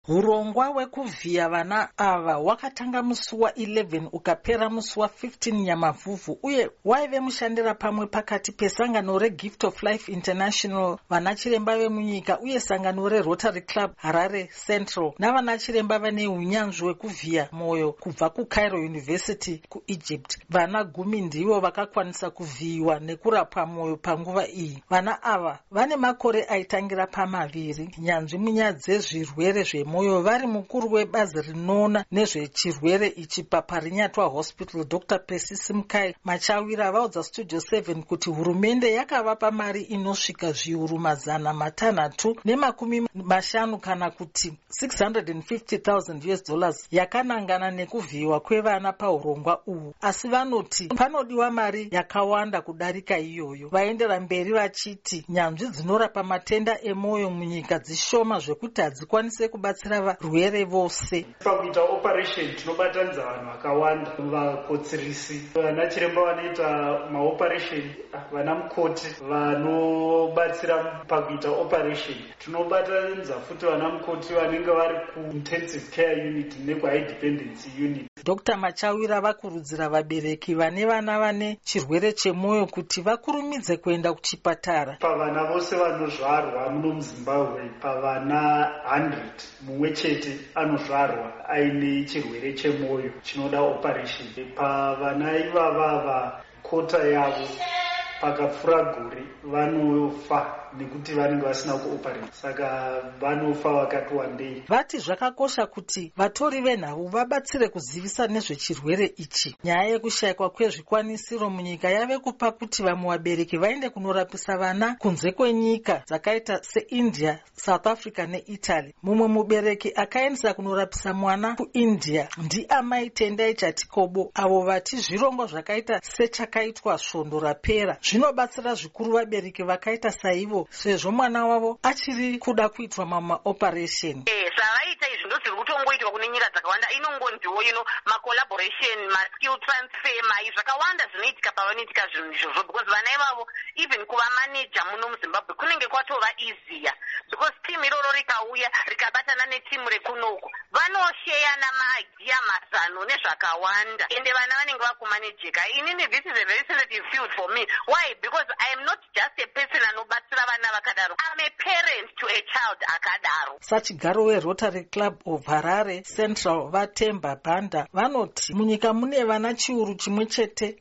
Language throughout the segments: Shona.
Urongwa hwekuvhiya vana ava hwakatanga musi wa11 ukapera musi wa15 Nyamavhuvhu uye waive mushandira pamwe pakati pesangano reGift of Life International, vanachiremba vemunyika uye sangano reRotary Club Harare Central navanachiremba vane unyanzvi hwekuvhiya mwoyo kubva kuCairo University kuEgypt. Vana 10 ndivo vakakwanisa kuvhiyiwa nekurapwa mwoyo panguva iyi. Vana ava vane makore aitangira pa2. Nyanzvi munyaya dzezvirwere zvemwoyo vari mukuru webazi rinoona nezvechirwere ichi paParinyatwa Hospital, Dr. Percy Simkai Machawira vaudza Studio 7 kuti hurumende yakavapa mari inosvika zviuru 350 kana kuti $650,000 yakanangana nekuvhiyiwa kwevana paurongwa uhu, asi vanoti panodiwa mari yakawanda kudarika iyoyo. Vaendera mberi vachiti nyanzvi dzinorapa matenda emwoyo munyika dzishoma zvekuti hadzikwanise kubatsira varwere vose. Pakuita operation tinobatanidza vanhu vakawanda, vakotsirisi, vana chiremba vanoita maoperation, vana mukoti vanobatsira pakuita operation. Tinobatanidza futi vana mukoti vanenge vari ku-intensive care unit neku-high dependency unit. Dr. Machawira vakurudzira vabereki vane vana vane chirwere chemwoyo kuti vakurumidze kuenda kuchipatara. Pavana vose vanozvarwa muno muZimbabwe, pavana 100 mumwe chete anozvarwa aine chirwere chemwoyo chinoda operation. Pavana ivava kota yavo pakapfuura gore vanofa nekuti vanenge vasina kuoperate, saka vanofa vakati wandei. Vati zvakakosha kuti vatori venhau vabatsire kuzivisa nezvechirwere ichi. Nyaya yekushayikwa kwezvikwanisiro munyika yave kupa kuti vamwe vabereki vaende kunorapisa vana kunze kwenyika dzakaita seIndia, South Africa neItaly. Mumwe mubereki akaendesa kunorapisa mwana kuIndia ndiamai Tendai Chatikobo, avo vati zvirongo zvakaita sechakaitwa svondo rapera zvinobatsira zvikuru vabereki vakaita saivo, sezvo mwana wavo achiri kuda kuitwa mamaoperation. Zvavaita izvi ndozviri kutongoitwa kune nyika dzakawanda, inongondiwo macollaboration, maskill transfer, zvakawanda zvinoitika pavanoitika zvinhu izvozvo, because vana ivavo even kuvamaneja muno muZimbabwe kunenge kwatova easier, because team iroro rikauya rikabatana netimu rekunoku vanosheyana maidea, mazano nezvakawanda, ende vana vanenge vakumanejeka. Inini this is a very sensitive field for me. Why? Because I am not just a person anobatsira vana vakadaro, I'm a parent to a child akadaro. Sachigaro weRotary Club of Harare Central Vatemba Banda vanoti munyika mune vana chiuru chimwe chete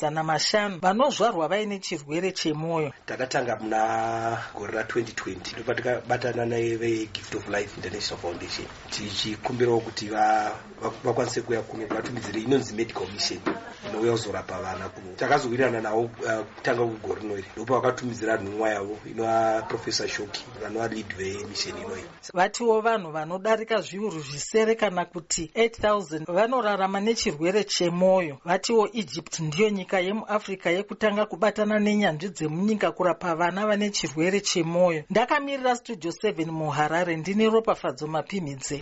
ne500 vanozvarwa vaine chirwere chemwoyo. Takatanga muna gore ra2020 ndipo takabatana neveGift of Life International Foundation tichikumbirawo kuti vakwanise kuya kuno vatumidzire inonzi medical mission inouya kuzorapa vana kuno. Takazowirirana navo kutanga kugore rinori, ndipo vakatumidzira nhumwa yavo inova Professor Shoki vanova lead vemission inoyi. Vatiwo vanhu vanodarika zviuru zvisere kana kuti 8,000 vanorarama nechirwere chemwoyo. Vatiwo Egypt ndiyo nyika yemuAfrica yekutanga kubatana nenyanzvi dzemunyika kurapa vana vane chirwere chemwoyo. Ndakamirira Studio 7 muHarare, ndine Ropafadzo Mapimidze.